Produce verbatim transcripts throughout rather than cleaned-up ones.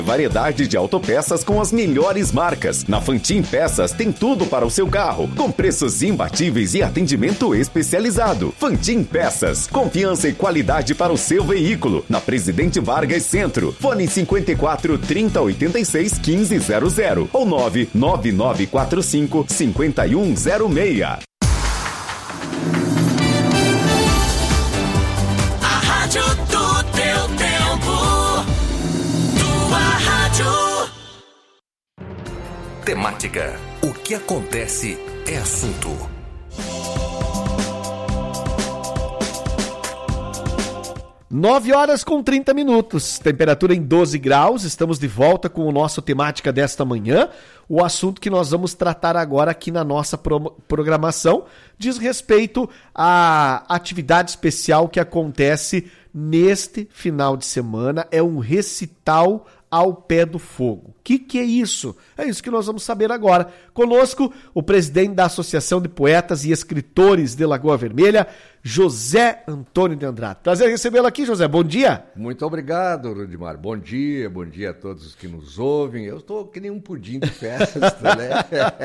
Variedade de autopeças com as melhores marcas. Na Fantin Peças tem tudo para o seu carro, com preços imbatíveis e atendimento especializado. Fantin Peças, confiança e qualidade para o seu veículo. Na Presidente Vargas Centro. Fone cinquenta e quatro, trinta, oitenta e seis, quinze zero zero ou nove nove nove quatro cinco, cinco um zero seis. A rádio do teu tempo. Temática. O que acontece é assunto. nove horas com trinta minutos, temperatura em doze graus, estamos de volta com o nosso temática desta manhã. O assunto que nós vamos tratar agora aqui na nossa pro- programação diz respeito à atividade especial que acontece neste final de semana, é um recital ao pé do fogo. O que, que é isso? É isso que nós vamos saber agora. Conosco, o presidente da Associação de Poetas e Escritores de Lagoa Vermelha, José Antônio de Andrade. Prazer recebê-lo aqui, José. Bom dia. Muito obrigado, Rudimar. Bom dia, bom dia a todos que nos ouvem. Eu estou que nem um pudim de festa, né?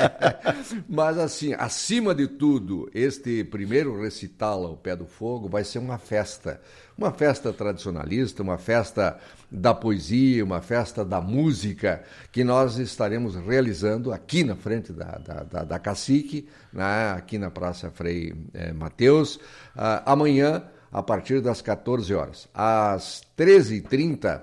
Mas assim, acima de tudo, este primeiro recital ao pé do fogo vai ser uma festa. Uma festa tradicionalista, uma festa da poesia, uma festa da música que nós estaremos realizando aqui na frente da, da, da, da Cacique, né? Aqui na Praça Frei eh, Mateus, ah, amanhã a partir das quatorze horas. Às treze e trinta,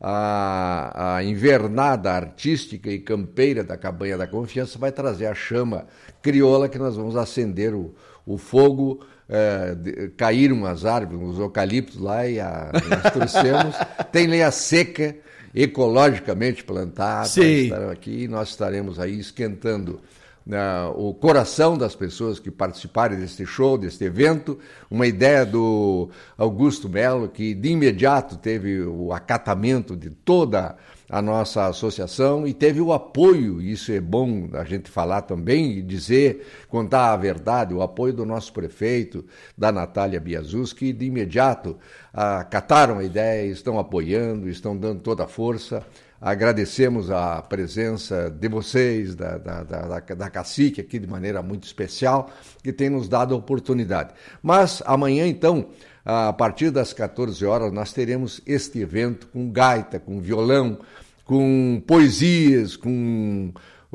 a, a invernada artística e campeira da Cabanha da Confiança vai trazer a chama crioula que nós vamos acender o, o fogo. É, de, caíram as árvores, os eucaliptos lá e a, nós trouxemos. Tem lenha seca, ecologicamente plantada. Estarão aqui e nós estaremos aí esquentando uh, o coração das pessoas que participarem deste show, deste evento. Uma ideia do Augusto Melo, que de imediato teve o acatamento de toda a nossa associação e teve o apoio, isso é bom a gente falar também e dizer, contar a verdade, o apoio do nosso prefeito, da Natália Biazus, que de imediato acataram a ideia, estão apoiando, estão dando toda a força. Agradecemos a presença de vocês, da, da, da, da Cacique aqui de maneira muito especial, que tem nos dado a oportunidade. Mas amanhã, então, a partir das quatorze horas, nós teremos este evento com gaita, com violão, com poesias, com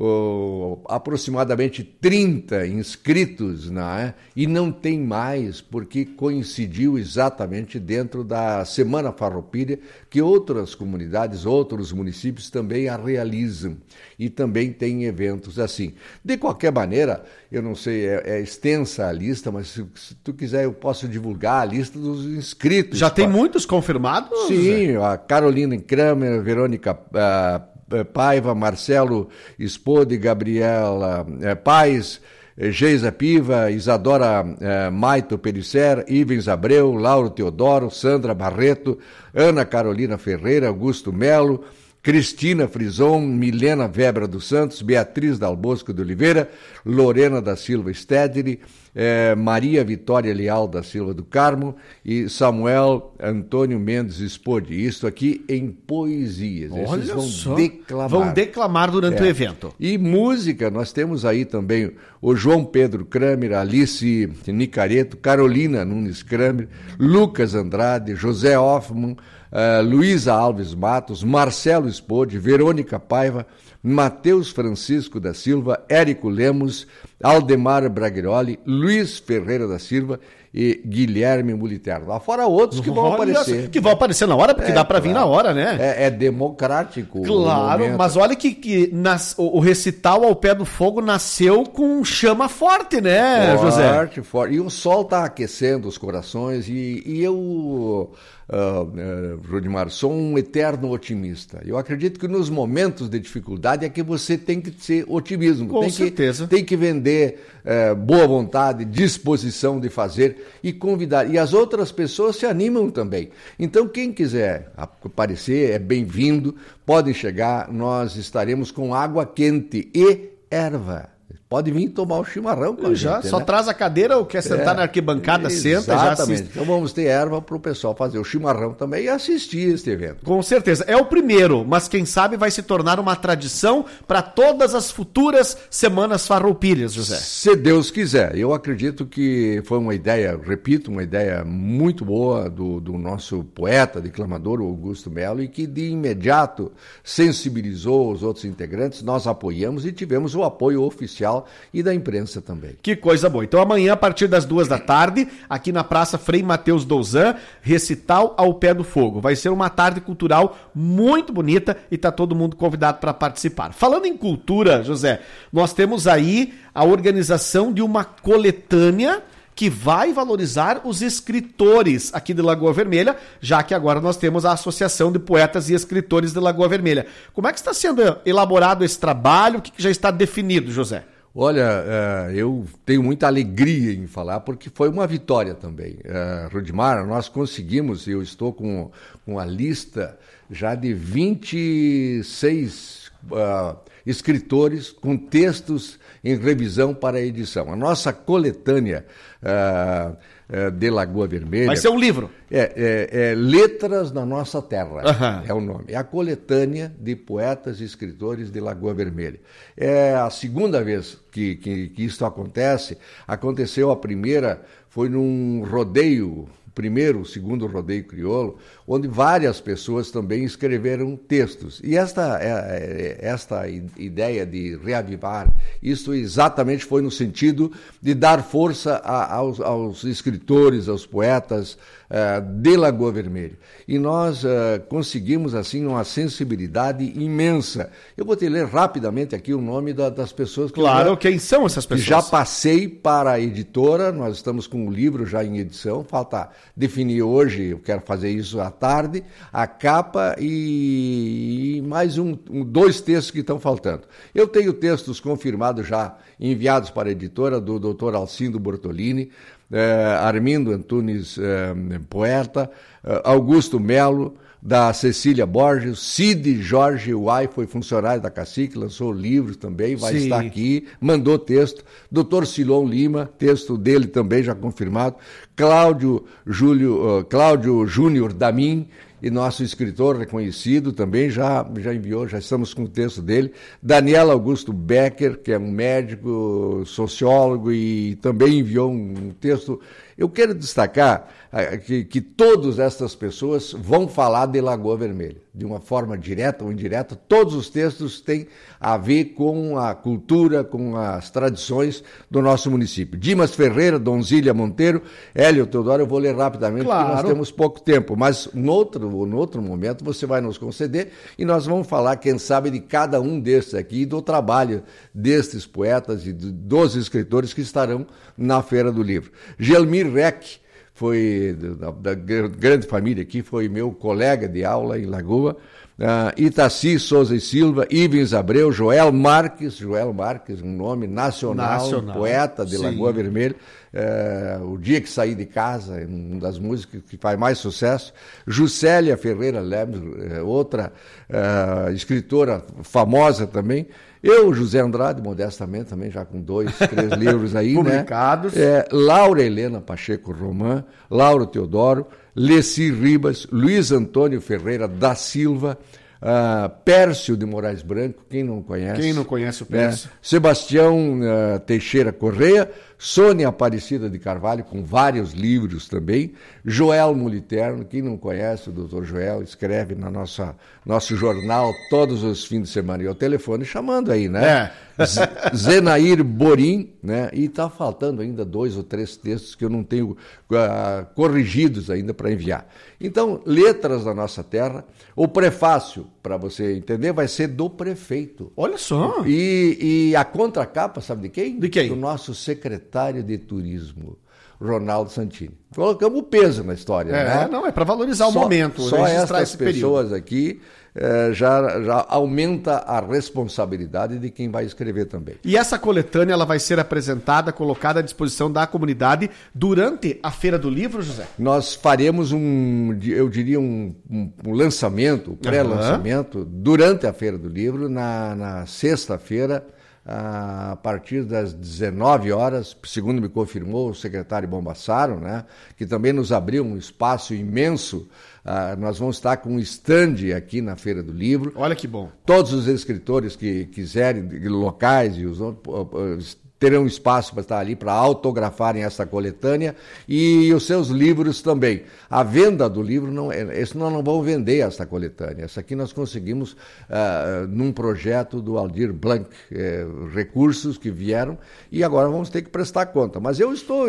oh, aproximadamente trinta inscritos, né? E não tem mais, porque coincidiu exatamente dentro da Semana Farroupilha, que outras comunidades, outros municípios também a realizam. E também tem eventos assim. De qualquer maneira, eu não sei, é, é extensa a lista, mas se, se tu quiser eu posso divulgar a lista dos inscritos. Já tem muitos confirmados? Sim, a Carolina Kramer, Verônica uh, Paiva, Marcelo Spode, Gabriela uh, Paz, Geisa Piva, Isadora uh, Maito Perisser, Ivens Abreu, Lauro Teodoro, Sandra Barreto, Ana Carolina Ferreira, Augusto Melo, Cristina Frison, Milena Webra dos Santos, Beatriz Dalbosco de Oliveira, Lorena da Silva Stedley, eh, Maria Vitória Leal da Silva do Carmo e Samuel Antônio Mendes Spode. Isso aqui em poesias. Olha Esses vão só. declamar. Vão declamar durante é. o evento. E música, nós temos aí também o João Pedro Kramer, Alice Nicareto, Carolina Nunes Kramer, Lucas Andrade, José Hoffman, Uh, Luísa Alves Matos, Marcelo Spode, Verônica Paiva, Matheus Francisco da Silva, Érico Lemos, Aldemar Braguiroli, Luiz Ferreira da Silva e Guilherme Muliterno. Lá fora outros que vão Olha, aparecer. Que vão aparecer na hora, porque É, dá para vir claro. na hora, né? É, é democrático. Claro, mas olha que, que nas, o, o recital ao pé do fogo nasceu com chama forte, né, forte, José? Forte, forte. E o sol está aquecendo os corações e, e eu... Uh, uh, Rudimar, sou um eterno otimista. Eu acredito que nos momentos de dificuldade é que você tem que ser otimismo. Com tem certeza. Que, tem que vender uh, boa vontade, disposição de fazer e convidar. E as outras pessoas se animam também. Então, quem quiser aparecer é bem-vindo, podem chegar. Nós estaremos com água quente e erva. pode vir tomar um chimarrão com a já, gente, só né? traz a cadeira ou quer sentar É, na arquibancada, senta, já exatamente. assiste. Então vamos ter erva para o pessoal fazer o chimarrão também e assistir este evento. Com certeza. É o primeiro, mas quem sabe vai se tornar uma tradição para todas as futuras semanas farroupilhas, José. Se Deus quiser. Eu acredito que foi uma ideia, repito, uma ideia muito boa do, do nosso poeta, declamador, Augusto Melo, e que de imediato sensibilizou os outros integrantes, nós apoiamos e tivemos o apoio oficial e da imprensa também. Que coisa boa. Então amanhã, a partir das duas da tarde, aqui na Praça Frei Mateus Douzan, recital ao pé do fogo. Vai ser uma tarde cultural muito bonita e tá todo mundo convidado para participar. Falando em cultura, José, nós temos aí a organização de uma coletânea que vai valorizar os escritores aqui de Lagoa Vermelha, já que agora nós temos a Associação de Poetas e Escritores de Lagoa Vermelha. Como é que está sendo elaborado esse trabalho? O que já está definido, José? Olha, uh, eu tenho muita alegria em falar, porque foi uma vitória também. Uh, Rudimar, nós conseguimos, eu estou com, com a lista já de vinte e seis uh, escritores com textos em revisão para a edição. A nossa coletânea uh, uh, de Lagoa Vermelha... Vai ser um livro. É, é, é Letras na Nossa Terra, uhum. é o nome. É a coletânea de poetas e escritores de Lagoa Vermelha. É a segunda vez que, que, que isso acontece. Aconteceu a primeira, foi num rodeio, primeiro, segundo rodeio crioulo, onde várias pessoas também escreveram textos. E esta, esta ideia de reavivar, isso exatamente foi no sentido de dar força a, aos, aos escritores, aos poetas uh, de Lagoa Vermelha. E nós uh, conseguimos, assim, uma sensibilidade imensa. Eu vou te ler rapidamente aqui o nome da, das pessoas. Que claro, já, quem são essas pessoas? Já passei para a editora, nós estamos com o livro já em edição, falta definir hoje, eu quero fazer isso à tarde, a capa e, e mais um, um, dois textos que estão faltando. Eu tenho textos confirmados já, enviados para a editora, do doutor Alcindo Bortolini, eh, Armindo Antunes, eh, poeta, eh, Augusto Melo, da Cecília Borges, Cid Jorge Uai, foi funcionário da Cacique, lançou livros também, vai Sim. estar aqui, mandou texto, doutor Silon Lima, texto dele também já confirmado, Cláudio, Júlio, uh, Cláudio Júnior Damin, e nosso escritor reconhecido também já, já enviou, já estamos com o texto dele, Daniel Augusto Becker, que é um médico, sociólogo, e também enviou um texto. Eu quero destacar uh, que, que todas estas pessoas vão falar de Lagoa Vermelha, de uma forma direta ou indireta. Todos os textos têm a ver com a cultura, com as tradições do nosso município. Dimas Ferreira, Donzília Monteiro, Hélio Teodoro, eu vou ler rapidamente, claro. Porque nós temos pouco tempo, mas no outro, no outro momento você vai nos conceder e nós vamos falar, quem sabe, de cada um destes aqui, do trabalho destes poetas e dos escritores que estarão na Feira do Livro. Gelmir Reck, foi da, da grande família aqui, foi meu colega de aula em Lagoa, uh, Itaci Souza e Silva, Ivens Abreu, Joel Marques, Joel Marques, um nome nacional, nacional. poeta de Sim. Lagoa Vermelha, uh, O Dia que Saí de Casa, uma das músicas que faz mais sucesso, Juscelia Ferreira Lemes, uh, outra uh, escritora famosa também, eu, José Andrade, modestamente, também já com dois, três livros aí, publicados. Né? É, Laura Helena Pacheco Román, Lauro Teodoro, Leci Ribas, Luiz Antônio Ferreira da Silva, uh, Pércio de Moraes Branco, quem não conhece? Quem não conhece o Pércio? Né? Sebastião uh, Teixeira Correia, Sônia Aparecida de Carvalho, com vários livros também, Joel Moliterno, quem não conhece o doutor Joel, escreve na nossa nosso jornal todos os fins de semana, e o telefone chamando aí, né? É. Zenair Borim, né? E está faltando ainda dois ou três textos que eu não tenho uh, corrigidos ainda para enviar. Então, Letras da Nossa Terra, o prefácio, para você entender, vai ser do prefeito. Olha só! E, e a contracapa, sabe de quem? De quem? Do nosso secretário de Turismo, Ronaldo Santini. Colocamos o peso na história, é, né? Não, é para valorizar o só, momento, só registrar essas esse pessoas período. aqui eh, já, já aumenta a responsabilidade de quem vai escrever também. E essa coletânea ela vai ser apresentada, colocada à disposição da comunidade durante a Feira do Livro, José? Nós faremos um, eu diria, um, um, um lançamento, um pré-lançamento, uhum. durante a Feira do Livro, na, na sexta-feira, a partir das dezenove horas, segundo me confirmou o secretário Bombassaro, né, que também nos abriu um espaço imenso. Uh, nós vamos estar com um stand aqui na Feira do Livro. Olha que bom. Todos os escritores que quiserem, locais, e os, uh, uh, terão espaço para estar ali, para autografarem essa coletânea e os seus livros também. A venda do livro, não, esse nós não vamos vender essa coletânea. Essa aqui nós conseguimos uh, num projeto do Aldir Blanc, eh, recursos que vieram, e agora vamos ter que prestar conta. Mas eu estou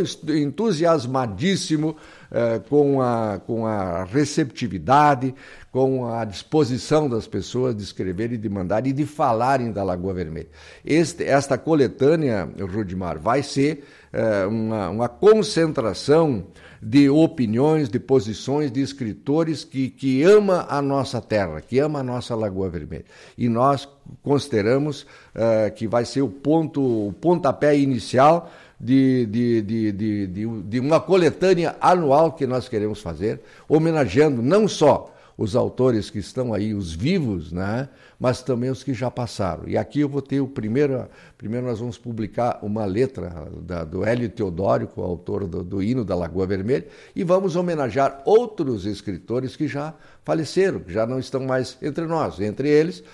entusiasmadíssimo uh, com, a, com a receptividade, com a disposição das pessoas de escreverem, de mandarem e de falarem da Lagoa Vermelha. Este, esta coletânea, Rudimar, vai ser uh, uma, uma concentração de opiniões, de posições de escritores que, que ama a nossa terra, que ama a nossa Lagoa Vermelha. E nós consideramos uh, que vai ser o ponto, o pontapé inicial De, de, de, de, de, de uma coletânea anual que nós queremos fazer, homenageando não só os autores que estão aí, os vivos, né, mas também os que já passaram. E aqui eu vou ter o primeiro, primeiro nós vamos publicar uma letra da, do Hélio Teodório, o autor do, do hino da Lagoa Vermelha, e vamos homenagear outros escritores que já faleceram, que já não estão mais entre nós, entre eles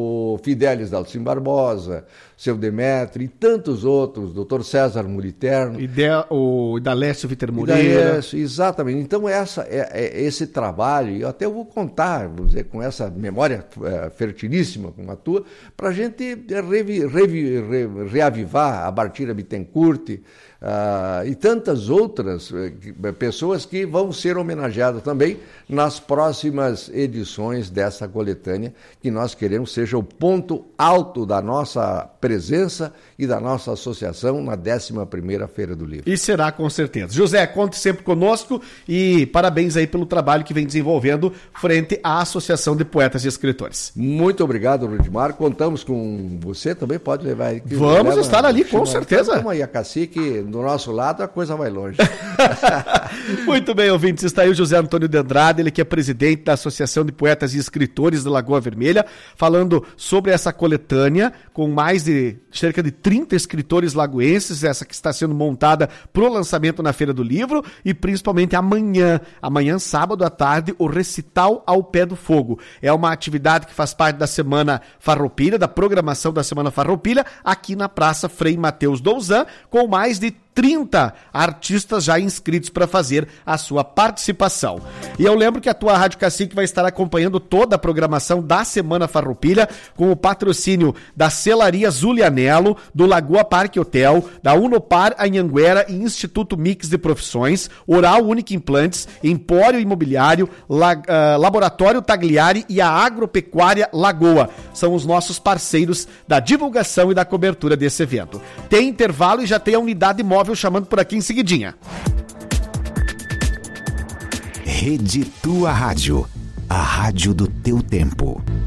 o Fidelis Dalcin Barbosa, seu Demetrio e tantos outros, doutor César Muliterno. Ide, o Idalécio Vitor Moreira. Idalécio, exatamente. Então essa, é, é, esse trabalho, e até eu vou contar, vamos dizer, com essa memória é, fertilíssima como a tua, para a gente revi, revi, re, reavivar a Bartira Bittencourt, Uh, e tantas outras uh, pessoas que vão ser homenageadas também nas próximas edições dessa coletânea, que nós queremos seja o ponto alto da nossa presença e da nossa associação na décima primeira Feira do Livro. E será com certeza. José, conte sempre conosco e parabéns aí pelo trabalho que vem desenvolvendo frente à Associação de Poetas e Escritores. Muito obrigado, Rudimar. Contamos com você, também pode levar aí. Vamos leva, estar ali, com certeza. Vamos aí, a Cacique. Do nosso lado, a coisa vai longe. Muito bem, ouvintes. Está aí o José Antônio de Andrade, ele que é presidente da Associação de Poetas e Escritores da Lagoa Vermelha, falando sobre essa coletânea, com mais de cerca de trinta escritores lagoenses, essa que está sendo montada para o lançamento na Feira do Livro, e principalmente amanhã, amanhã, sábado à tarde, o Recital ao Pé do Fogo. É uma atividade que faz parte da Semana Farroupilha, da programação da Semana Farroupilha, aqui na Praça Frei Mateus Douzan, com mais de trinta artistas já inscritos para fazer a sua participação. E eu lembro que a tua Rádio Cacique vai estar acompanhando toda a programação da Semana Farroupilha, com o patrocínio da Celaria Zulianello, do Lagoa Parque Hotel, da Unopar Anhanguera e Instituto Mix de Profissões, Oral Única Implantes, Empório Imobiliário, La, uh, Laboratório Tagliari e a Agropecuária Lagoa. São os nossos parceiros da divulgação e da cobertura desse evento. Tem intervalo e já tem a unidade móvel chamando por aqui em seguidinha. Rede Tua Rádio, a rádio do teu tempo.